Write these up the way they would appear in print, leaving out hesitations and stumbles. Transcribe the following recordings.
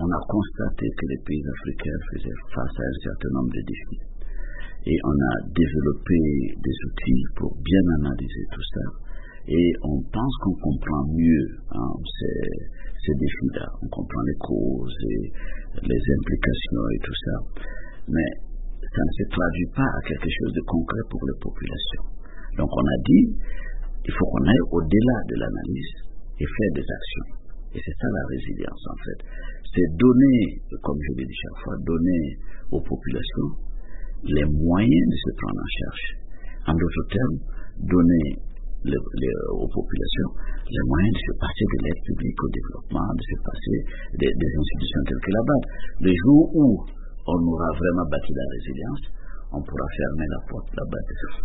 a constaté que les pays africains faisaient face à un certain nombre de défis. Et on a développé des outils pour bien analyser tout ça. Et on pense qu'on comprend mieux ces défis-là. On comprend les causes et les implications et tout ça. Mais ça ne se traduit pas à quelque chose de concret pour les populations. Donc on a dit, il faut qu'on aille au-delà de l'analyse et faire des actions. Et c'est ça la résilience en fait. C'est donner, comme je l'ai dit chaque fois, donner aux populations les moyens de se prendre en charge. En d'autres termes, donner aux populations les moyens de se passer de l'aide publique au développement, de se passer des institutions telles que la BAD. Le jour où on aura vraiment bâti la résilience, on pourra fermer la porte de la BAD.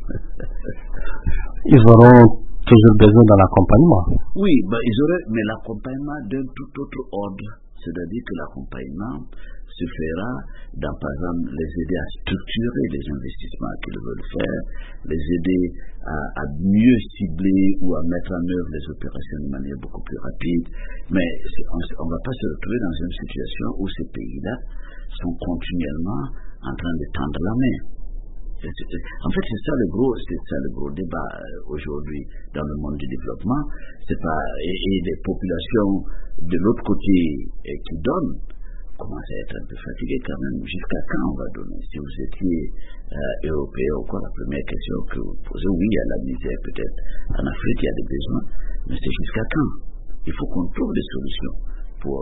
Ils auront toujours besoin d'un accompagnement. Oui, ils auraient, mais l'accompagnement d'un tout autre ordre. C'est-à-dire que l'accompagnement se fera dans, par exemple, les aider à structurer les investissements qu'ils veulent faire, les aider à mieux cibler ou à mettre en œuvre les opérations de manière beaucoup plus rapide. Mais on ne va pas se retrouver dans une situation où ces pays-là sont continuellement en train de tendre la main. En fait, c'est ça le gros débat aujourd'hui dans le monde du développement. C'est pas, et les populations de l'autre côté qui donnent commencent à être un peu fatiguées quand même. Jusqu'à quand on va donner? Si vous étiez européen ou quoi, la première question que vous posez, oui, il y a la misère peut-être. En Afrique, il y a des besoins. Mais c'est jusqu'à quand? Il faut qu'on trouve des solutions pour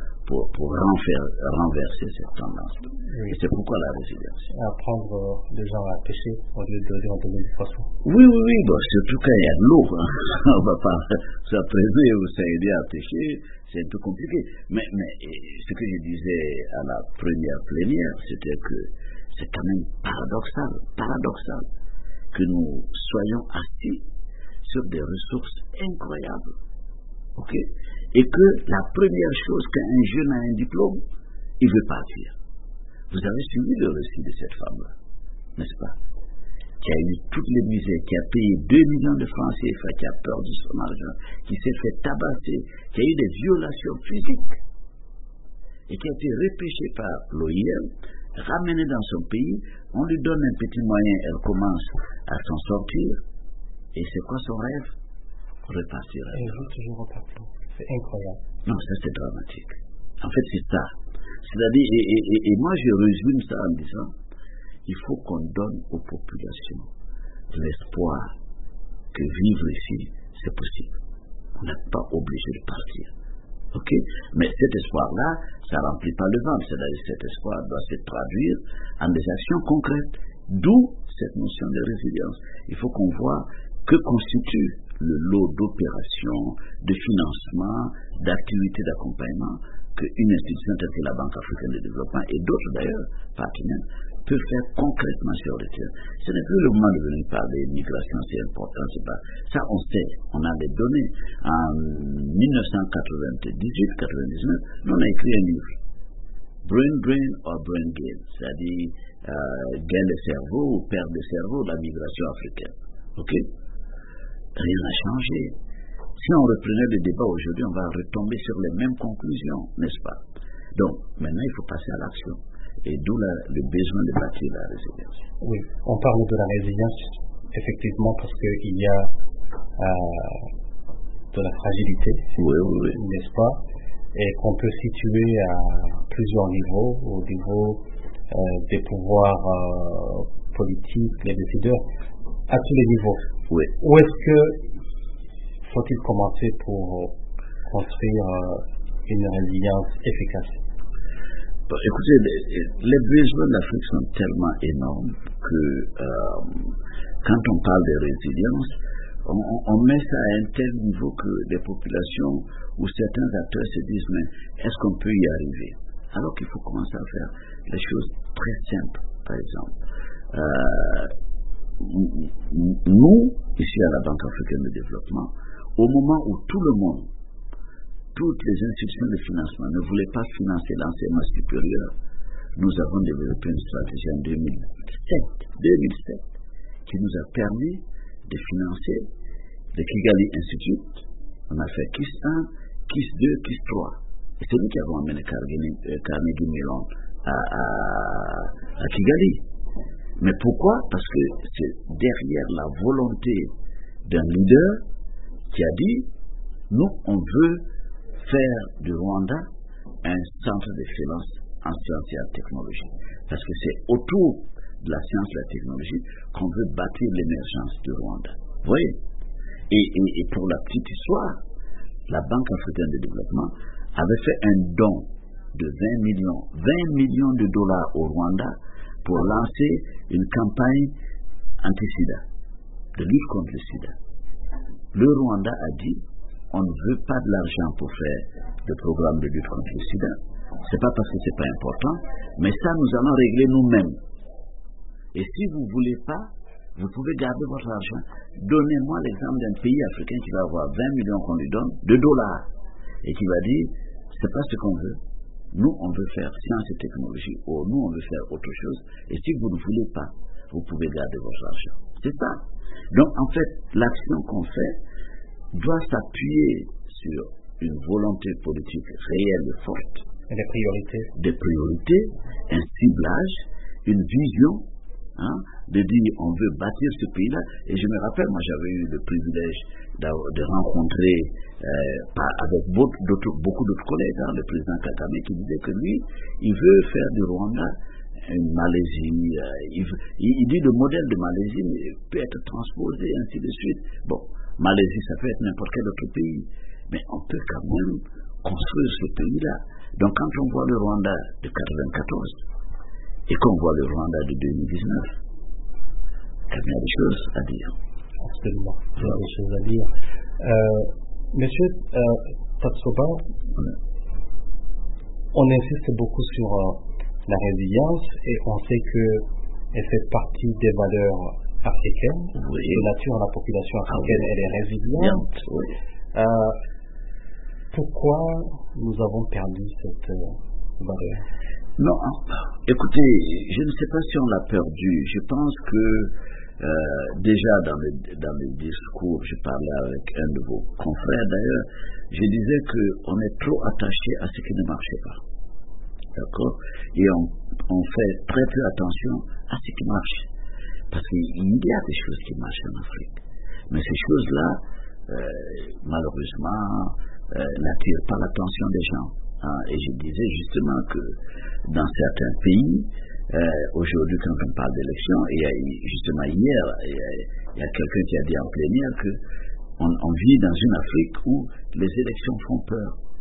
renverser cette tendance. Oui. Et c'est pourquoi la résilience. Apprendre les gens à pêcher au lieu de leur donner du poisson. Oui, bon, surtout quand il y a de l'eau. Hein. On ne va pas s'apprêter ou s'aider à pêcher, c'est un peu compliqué. Mais ce que je disais à la première plénière, c'était que c'est quand même paradoxal que nous soyons assis sur des ressources incroyables. Ok? Et que la première chose qu'un jeune a un diplôme, il veut partir. Vous avez suivi le récit de cette femme-là, n'est-ce pas? Qui a eu toutes les misères, qui a payé 2 millions de francs CFA, qui a perdu son argent, qui s'est fait tabasser, qui a eu des violations physiques, et qui a été repêchée par l'OIM, ramenée dans son pays, on lui donne un petit moyen, elle commence à s'en sortir, et c'est quoi son rêve? Repartir. Elle veut toujours repartir. C'est incroyable. Non, ça c'est dramatique. En fait, c'est ça. C'est-à-dire, et moi je résume ça en disant, il faut qu'on donne aux populations l'espoir que vivre ici, c'est possible. On n'est pas obligé de partir. Ok? Mais cet espoir-là, ça ne remplit pas le ventre. C'est-à-dire, cet espoir doit se traduire en des actions concrètes. D'où cette notion de résilience. Il faut qu'on voit que constitue le lot d'opérations, de financement, d'activités d'accompagnement qu'une institution telle que la Banque africaine de développement et d'autres d'ailleurs partenaires peuvent faire concrètement sur le terrain. Ce n'est plus le moment de venir parler de migration, c'est important, c'est pas. Ça on sait, on a des données. En 1998-99, nous on a écrit un livre. Brain Drain or Brain Gain, c'est-à-dire gain de cerveau ou perte de cerveau, la migration africaine. Ok? Rien n'a changé. Si on reprenait le débat aujourd'hui, on va retomber sur les mêmes conclusions, n'est-ce pas? Donc, maintenant, il faut passer à l'action. Et d'où le besoin de bâtir la résilience. Oui, on parle de la résilience, effectivement, parce qu'il y a de la fragilité, oui. N'est-ce pas? Et qu'on peut situer à plusieurs niveaux, au niveau des pouvoirs politiques, les décideurs, à tous les niveaux. Oui. Où est-ce que faut-il commencer pour construire une résilience efficace? Écoutez, les besoins de l'Afrique sont tellement énormes que quand on parle de résilience, on met ça à un tel niveau que les populations ou certains acteurs se disent mais est-ce qu'on peut y arriver? Alors qu'il faut commencer à faire les choses très simples, par exemple. Nous, ici à la Banque africaine de développement, au moment où tout le monde, toutes les institutions de financement ne voulaient pas financer l'enseignement supérieur, nous avons développé une stratégie en 2007 qui nous a permis de financer le Kigali Institute. On a fait KIS 1, KIS 2, KIS 3. Et c'est nous qui avons amené Carnegie Mellon à Kigali. Mais pourquoi? Parce que c'est derrière la volonté d'un leader qui a dit, nous, on veut faire du Rwanda un centre d'excellence en sciences et en technologie. Parce que c'est autour de la science et la technologie qu'on veut bâtir l'émergence du Rwanda. Vous voyez? Et pour la petite histoire, la Banque africaine de développement avait fait un don de 20 millions de dollars au Rwanda pour lancer une campagne anti-sida, de lutte contre le sida. Le Rwanda a dit, on ne veut pas de l'argent pour faire le programme de lutte contre le sida. C'est pas parce que c'est pas important, mais ça nous allons régler nous-mêmes. Et si vous voulez pas, vous pouvez garder votre argent. Donnez-moi l'exemple d'un pays africain qui va avoir 20 millions qu'on lui donne, de dollars, et qui va dire, c'est pas ce qu'on veut. Nous, on veut faire science et technologie, ou nous, on veut faire autre chose. Et si vous ne voulez pas, vous pouvez garder votre argent. C'est ça. Donc, en fait, l'action qu'on fait doit s'appuyer sur une volonté politique réelle et forte. Et des priorités. Des priorités, un ciblage, une vision, de dire on veut bâtir ce pays-là. Et je me rappelle, moi j'avais eu le privilège de rencontrer avec beaucoup d'autres collègues, le président Kagame, qui disait que lui, il veut faire du Rwanda une Malaisie. Il dit le modèle de Malaisie peut être transposé, ainsi de suite. Bon, Malaisie, ça peut être n'importe quel autre pays, mais on peut quand même construire ce pays-là. Donc quand on voit le Rwanda de 1994, et qu'on voit le Rwanda de 2019, il y a des choses à dire. Absolument, il y a des choses à dire. Monsieur Tatsoba, on insiste beaucoup sur la résilience et on sait qu'elle fait partie des valeurs africaines. Oui. De nature, la population africaine, elle est résiliente. Oui. Pourquoi nous avons perdu cette valeur? Non, écoutez, je ne sais pas si on l'a perdu. Je pense que déjà dans le discours, je parlais avec un de vos confrères d'ailleurs, je disais qu'on est trop attaché à ce qui ne marchait pas. D'accord? Et on fait très peu attention à ce qui marche. Parce qu'il y a des choses qui marchent en Afrique. Mais ces choses-là, malheureusement, n'attirent pas l'attention des gens. Et je disais justement que dans certains pays, aujourd'hui quand on parle d'élection, justement hier, il y a quelqu'un qui a dit en plénière qu'on vit dans une Afrique où les élections font peur.